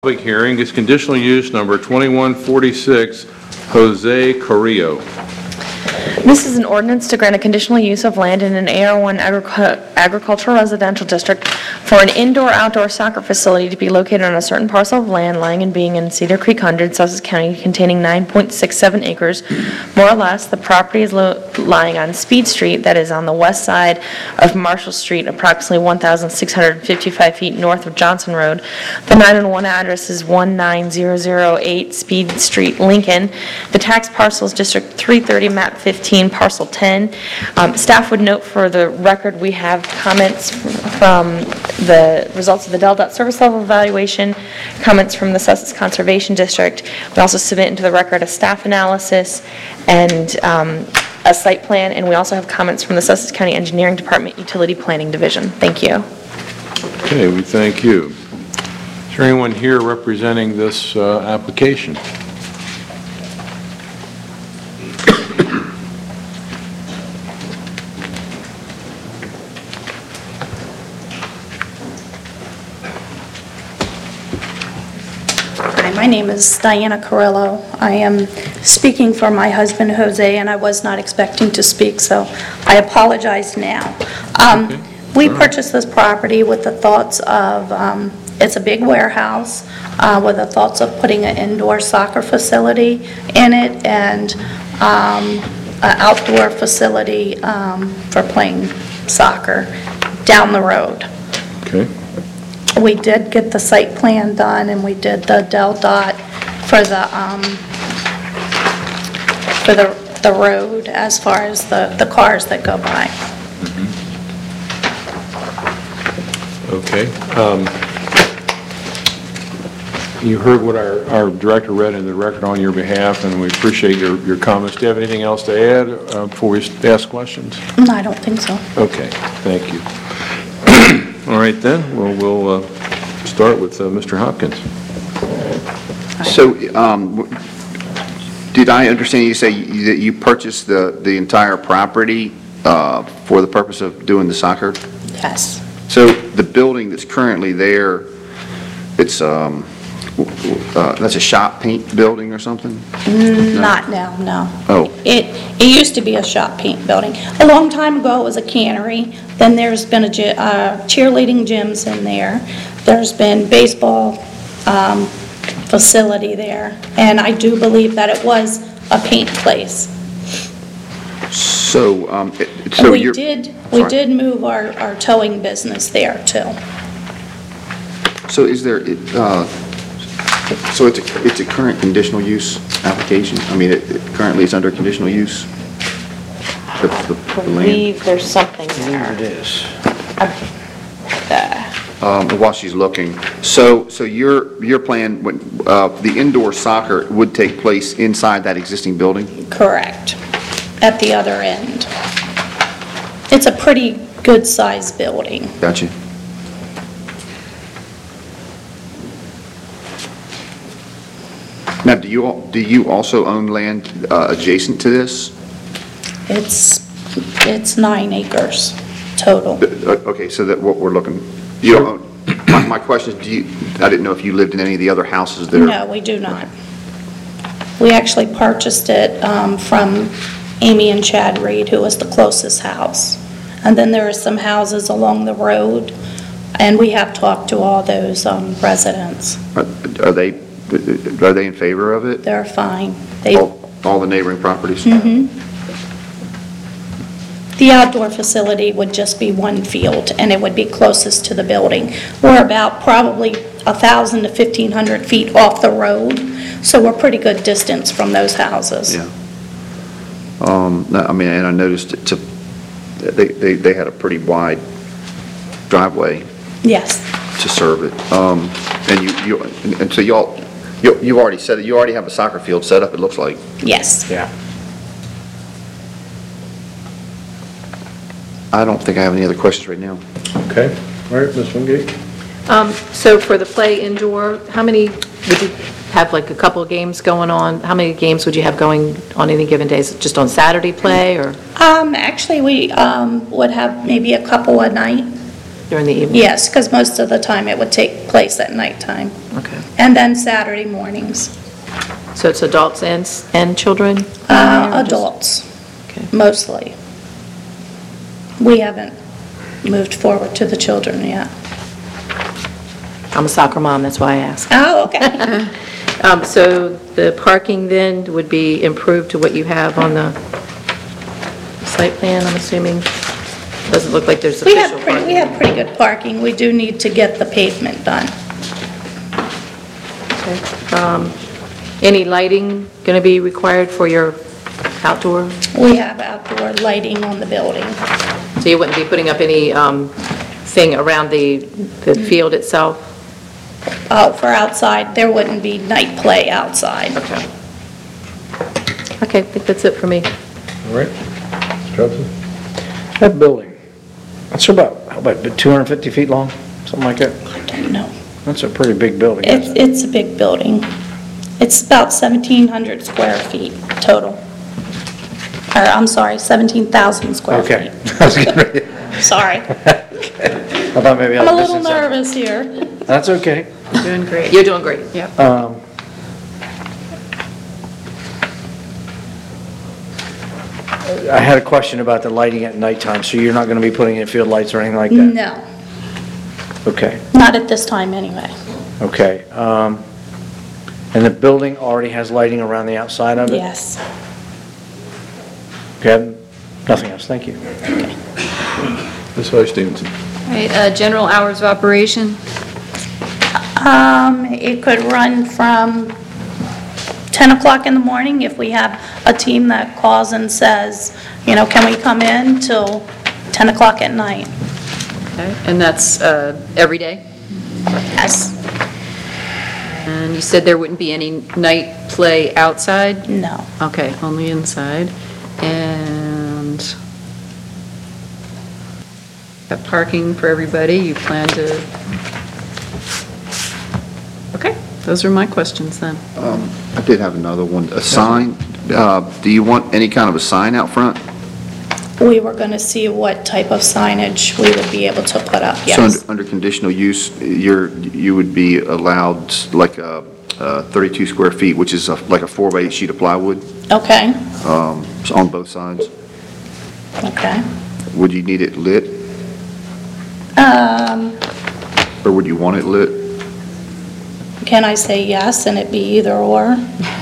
Public hearing is conditional use number 2146, Jose Carrillo. This is an ordinance to grant a conditional use of land in an AR1 agricultural residential district for an indoor-outdoor soccer facility to be located on a certain parcel of land lying and being in Cedar Creek 100, Sussex County, containing 9.67 acres. More or less, the property is lying on Speed Street, that is on the west side of Marshall Street, approximately 1,655 feet north of Johnson Road. The 911 address is 19008 Speed Street, Lincoln. The tax parcel is District 330, map 15, parcel 10. Staff would note for the record we have comments from the results of the DEL.DOT service level evaluation, comments from the Sussex Conservation District. We also submit into the record a staff analysis and a site plan, and we also have comments from the Sussex County Engineering Department Utility Planning Division. Thank you. Okay, we thank you. Is there anyone here representing this application? My name is Diana Carrillo. I am speaking for my husband Jose, and I was not expecting to speak, so I apologize now. We purchased this property with the thoughts of, it's a big warehouse, with the thoughts of putting an indoor soccer facility in it and an outdoor facility for playing soccer down the road. Okay. We did get the site plan done, and we did the DEL.DOT for the road as far as the cars that go by. Okay. You heard what our director read in the record on your behalf, and we appreciate your comments. Do you have anything else to add before we ask questions? No, I don't think so. Okay, thank you. All right then, we'll start with Mr. Hopkins. So, did I understand you say that you purchased the entire property for the purpose of doing the soccer? Yes. So the building that's currently there, it's that's a shop paint building or something? Not now, no. Oh. It used to be a shop paint building. A long time ago, it was a cannery. Then there's been a cheerleading gyms in there. There's been baseball facility there. And I do believe that it was a paint place. So, we did move our towing business there too. So is there, so it's a current conditional use application? I mean, currently it's under conditional use? I believe there's something there. It is. While she's looking, so your plan, the indoor soccer would take place inside that existing building? Correct. At the other end. It's a pretty good-sized building. Gotcha. Now, do you also own land adjacent to this? It's 9 acres total. Okay, so that what we're looking, you don't own. My question is, I didn't know if you lived in any of the other houses there. No, we do not. We actually purchased it from Amy and Chad Reed, who was the closest house. And then there are some houses along the road, and we have talked to all those residents. Are they in favor of it? They're fine. All the neighboring properties? Mm-hmm. The outdoor facility would just be one field, and it would be closest to the building. We're about probably 1,000 to 1,500 feet off the road, so we're pretty good distance from those houses. Yeah. I mean, and I noticed they had a pretty wide driveway. Yes. To serve it, and so you've already said that you already have a soccer field set up. It looks like. Yes. Yeah. I don't think I have any other questions right now. Okay. All right, Ms. Wingate. So for the play indoor, how many would you have, like a couple of games going on? How many games would you have going on any given day? Is it just on Saturday play or? Actually, we would have maybe a couple a night. during the evening? Yes, because most of the time it would take place at nighttime. Okay. And then Saturday mornings. So it's adults and children? Or just- Adults, Okay. mostly. We haven't moved forward to the children yet. I'm a soccer mom, that's why I asked. Oh, okay. So the parking then would be improved to what you have on the site plan, I'm assuming? Doesn't look like there's We official parking. have pretty good parking. We do need to get the pavement done. Any lighting going to be required for your outdoor? We have outdoor lighting on the building. So you wouldn't be putting up any thing around the field itself? Oh, for outside, there wouldn't be night play outside. Okay. Okay, I think that's it for me. All right. Mr. Judson? That building, that's about, how about 250 feet long, something like that? I don't know. That's a pretty big building. isn't it? It's a big building. It's about 1,700 square feet total. Or, I'm sorry, 17,000 square Okay. feet. I was getting ready. Sorry. I thought maybe I I'm a was little missing something. nervous here. That's okay. Doing great. You're doing great, yeah. I had a question about the lighting at nighttime, so you're not going to be putting in field lights or anything like that? No, Okay, not at this time anyway. okay. And the building already has lighting around the outside of it? Yes. Okay, nothing else, thank you. Ms. Hoy Stevenson? All right, general hours of operation? It could run from 10 o'clock in the morning if we have a team that calls and says, you know, can we come in till 10 o'clock at night? Okay, and that's every day? Yes. And you said there wouldn't be any night play outside? No. Okay, only inside. And got parking for everybody, you plan to... Okay, those are my questions then. I did have another one. A sign, do you want any kind of a sign out front? We were going to see what type of signage we would be able to put up, So yes. under conditional use, you would be allowed like 32 square feet, which is like a 4x8 sheet of plywood Okay, on both sides. okay. Would you need it lit, or would you want it lit? Can I say yes and it be either or?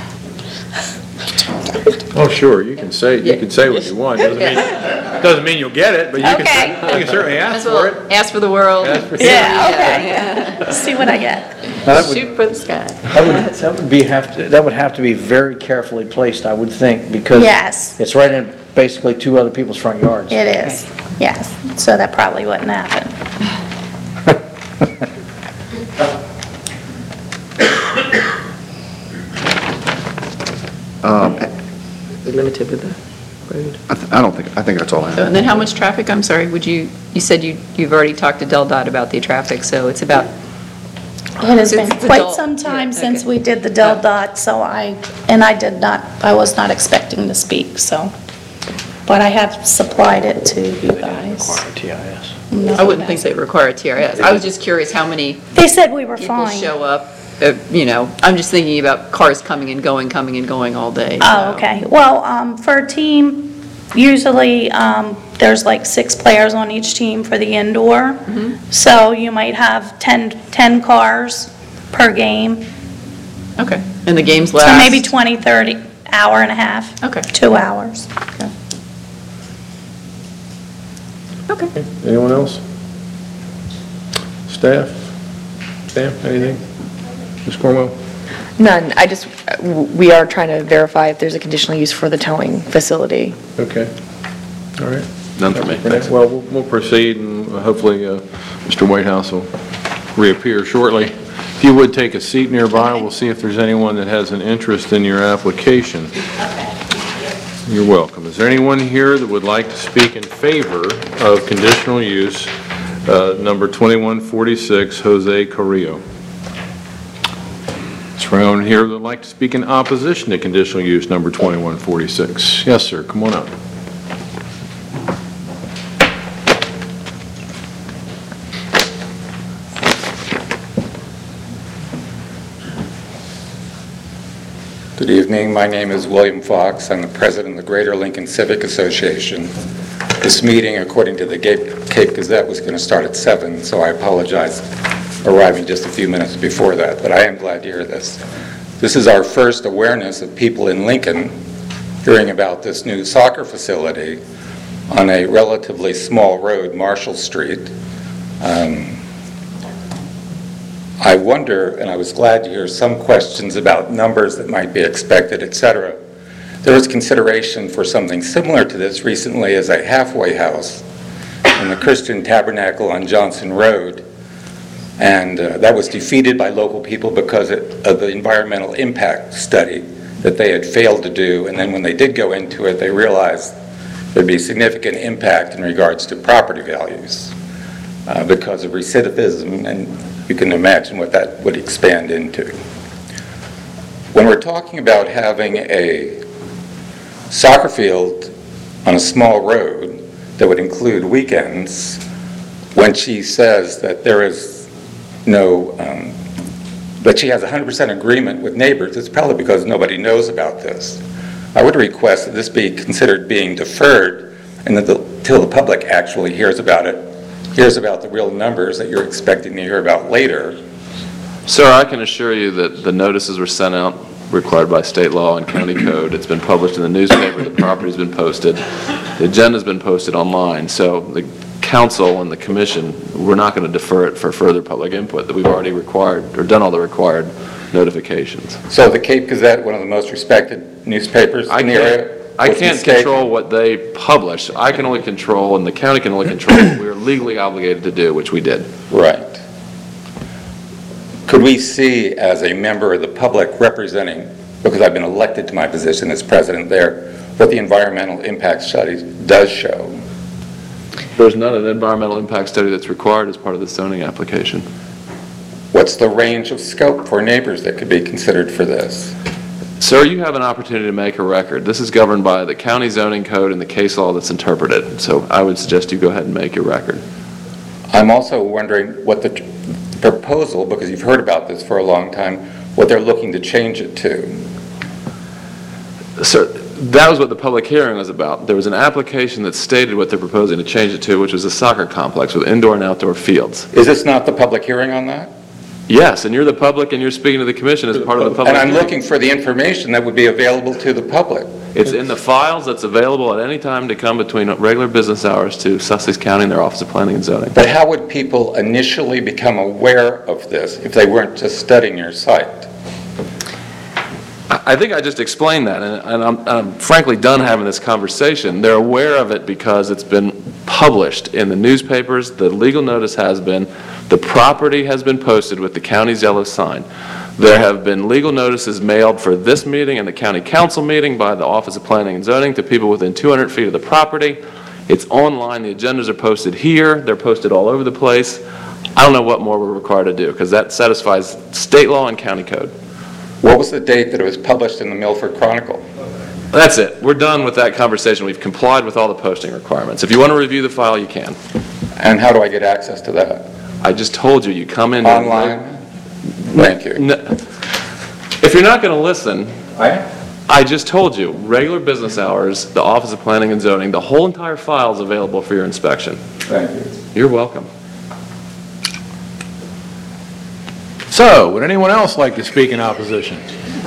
Oh, sure, you can say what you want. Doesn't mean you'll get it, but you Okay. you can certainly ask for it. Ask for the world. Ask for- Yeah, okay. See what I get. Now, that would- Shoot for the sky. that would have to be very carefully placed, I would think, because Yes. it's right in basically two other people's front yards. It is, yes. So that probably wouldn't happen. Limited with the road. I think that's all I have. And then how much traffic, I'm sorry, you said you've already talked to Del Dot about the traffic, so it's about, It has been Since it's quite adult, some time yeah, since okay. we did the Del Dot, so I was not expecting to speak, so. But I have supplied it to you guys. TIS. I wouldn't think they require a TRS. I was just curious how many They said we were people fine. show up, I'm just thinking about cars coming and going all day. Oh, so. okay. Well, for a team, usually, there's like 6 players on each team for the indoor. Mm-hmm. So you might have 10 cars per game. Okay, and the games So last? maybe 20, 30, hour and a half. Okay. 2 hours. Okay. Anyone else? Staff? Staff, anything? Ms. Cornwell? None, we are trying to verify if there's a conditional use for the towing facility. Okay, all right. None for me. Well, we'll proceed, and hopefully Mr. Whitehouse will reappear shortly. If you would take a seat nearby, we'll see if there's anyone that has an interest in your application. You're welcome. Is there anyone here that would like to speak in favor of conditional use number 2146, Jose Carrillo? Is there anyone here that would like to speak in opposition to conditional use number 2146? Yes, sir, come on up. Good evening. My name is William Fox. I'm the president of the Greater Lincoln Civic Association. This meeting, according to the Cape Gazette, was going to start at 7, so I apologize arriving just a few minutes before that, but I am glad to hear this. This is our first awareness of people in Lincoln hearing about this new soccer facility on a relatively small road, Marshall Street. I wonder, and I was glad to hear some questions about numbers that might be expected, etc. There was consideration for something similar to this recently as a halfway house in the Christian Tabernacle on Johnson Road, and that was defeated by local people because of the environmental impact study that they had failed to do, and then when they did go into it, they realized there'd be significant impact in regards to property values because of recidivism, and you can imagine what that would expand into. When we're talking about having a soccer field on a small road that would include weekends, when she says that there is no, that she has 100% agreement with neighbors, it's probably because nobody knows about this. I would request that this be considered being deferred and until the public actually hears about it, hears about the real numbers that you're expecting to hear about later. Sir, I can assure you that the notices were sent out required by state law and county code. It's been published in the newspaper, the property's been posted, the agenda's been posted online, so the council and the commission, we're not going to defer it for further public input, that we've already required, or done all the required notifications. So the Cape Gazette, one of the most respected newspapers in the area, I can't control what they publish. I can only control, and the county can only control what we're legally obligated to do, which we did. Right. Could we see, as a member of the public representing, because I've been elected to my position as president there, what the environmental impact study does show? There's not an environmental impact study that's required as part of the zoning application. What's the range of scope for neighbors that could be considered for this? Sir, you have an opportunity to make a record. This is governed by the county zoning code and the case law that's interpreted. So I would suggest you go ahead and make your record. I'm also wondering what the proposal, because you've heard about this for a long time, what they're looking to change it to. Sir, that was what the public hearing was about. There was an application that stated what they're proposing to change it to, which was a soccer complex with indoor and outdoor fields. Is this not the public hearing on that? Yes, and you're the public and you're speaking to the commission as part of the public And I'm hearing. looking for the information that would be available to the public. It's in the files that's available at any time to come between regular business hours to Sussex County and their Office of Planning and Zoning. But how would people initially become aware of this if they weren't just studying your site? I think I just explained that, and I'm frankly done having this conversation. They're aware of it because it's been published in the newspapers, the legal notice has been, the property has been posted with the county's yellow sign. There have been legal notices mailed for this meeting and the county council meeting by the Office of Planning and Zoning to people within 200 feet of the property. It's online, the agendas are posted here, they're posted all over the place. I don't know what more we're required to do, because that satisfies state law and county code. What was the date that it was published in the Milford Chronicle? That's it. We're done with that conversation. We've complied with all the posting requirements. If you want to review the file, you can. And how do I get access to that? I just told you, you come in. Online? Thank you. No. If you're not going to listen, I just told you, regular business hours, the Office of Planning and Zoning, the whole entire file is available for your inspection. Thank you. You're welcome. So, would anyone else like to speak in opposition?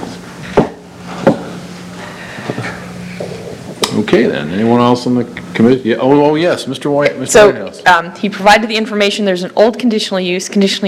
Okay then, anyone else on the committee? Yeah, oh yes, Mr. Whitehouse. So he provided the information. There's an old conditional use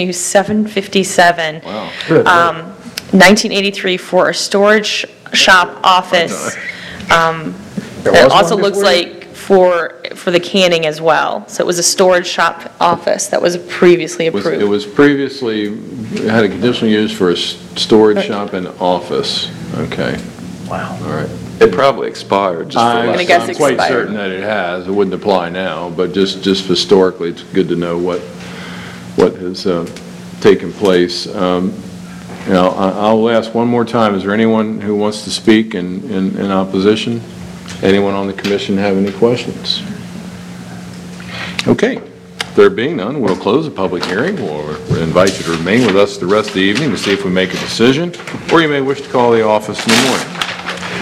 757. Wow. 1983 for a storage shop office. It also looks like for the canning as well. So it was a storage shop office that was previously approved. It was previously, had a conditional use for a storage shop and office. Okay. Wow. All right. It probably expired. Just for I'm gonna guess I'm quite expired. certain that it has. It wouldn't apply now, but just historically, it's good to know what has taken place. You know, I'll ask one more time, is there anyone who wants to speak in opposition? Anyone on the commission have any questions? Okay. There being none, we'll close the public hearing. We'll invite you to remain with us the rest of the evening to see if we make a decision, or you may wish to call the office in the morning.